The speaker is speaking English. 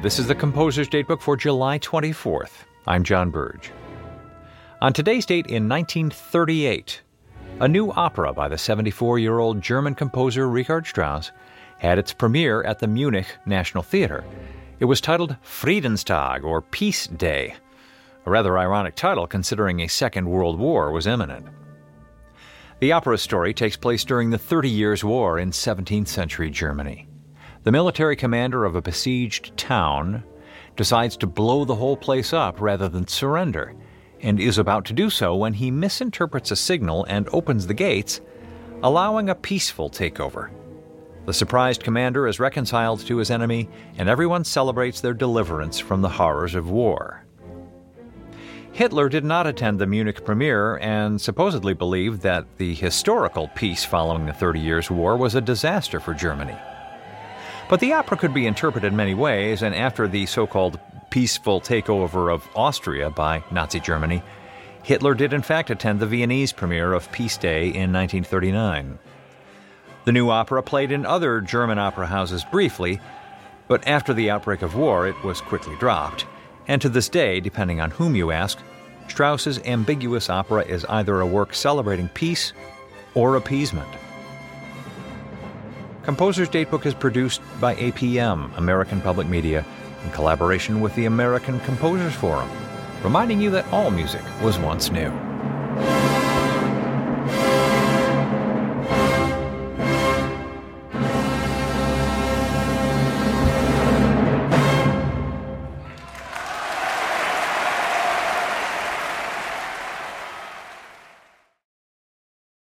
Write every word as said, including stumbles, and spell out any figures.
This is the Composer's Datebook for July twenty-fourth. I'm John Burge. On today's date in nineteen thirty-eight, a new opera by the seventy-four-year-old German composer Richard Strauss had its premiere at the Munich National Theatre. It was titled Friedenstag, or Peace Day, a rather ironic title considering a Second World War was imminent. The opera's story takes place during the Thirty Years' War in seventeenth century Germany. The military commander of a besieged town decides to blow the whole place up rather than surrender, and is about to do so when he misinterprets a signal and opens the gates, allowing a peaceful takeover. The surprised commander is reconciled to his enemy, and everyone celebrates their deliverance from the horrors of war. Hitler did not attend the Munich premiere and supposedly believed that the historical peace following the Thirty Years' War was a disaster for Germany. But the opera could be interpreted many ways, and after the so-called peaceful takeover of Austria by Nazi Germany, Hitler did in fact attend the Viennese premiere of Peace Day in nineteen thirty-nine. The new opera played in other German opera houses briefly, but after the outbreak of war it was quickly dropped, and to this day, depending on whom you ask, Strauss's ambiguous opera is either a work celebrating peace or appeasement. Composer's Datebook is produced by A P M, American Public Media, in collaboration with the American Composers Forum, reminding you that all music was once new.